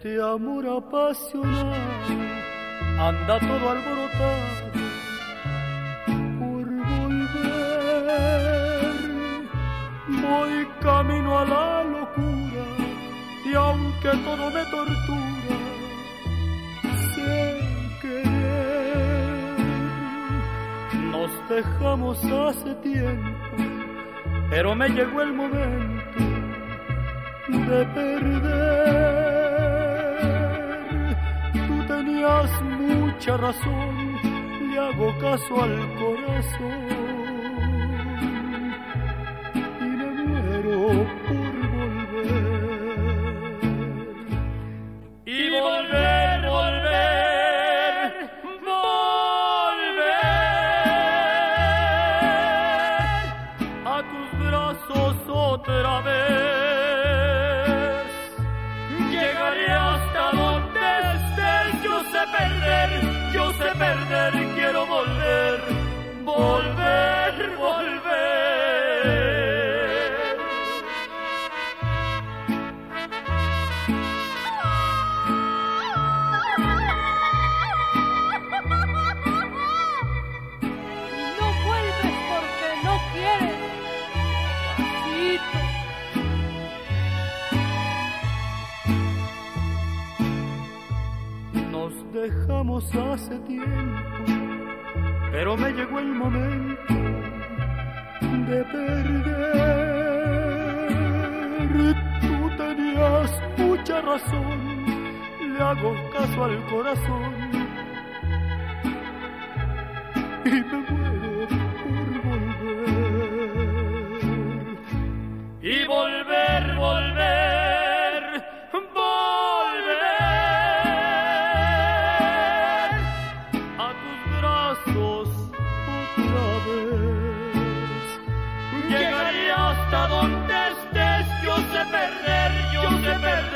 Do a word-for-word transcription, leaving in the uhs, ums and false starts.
este amor apasionado anda todo alborotado por volver. Voy camino a la locura y aunque todo me tortura, sé querer. Nos dejamos hace tiempo, pero me llegó el momento de perder. Tú tenías mucha razón, le hago caso al corazón y me muero por volver. Y volver, volver, volver a tus brazos otra vez. Llegaré hasta donde estés, yo sé perder, yo sé perder, quiero volver, volver, volver. No vuelves porque no quieres, papacito. Nos dejamos hace tiempo, pero me llegó el momento de perder. Tú tenías mucha razón, le hago caso al corazón y me muero por volver. Y volver, volver, volver a tus brazos otra vez. Llegaré hasta donde estés, yo sé perder, yo sé perder.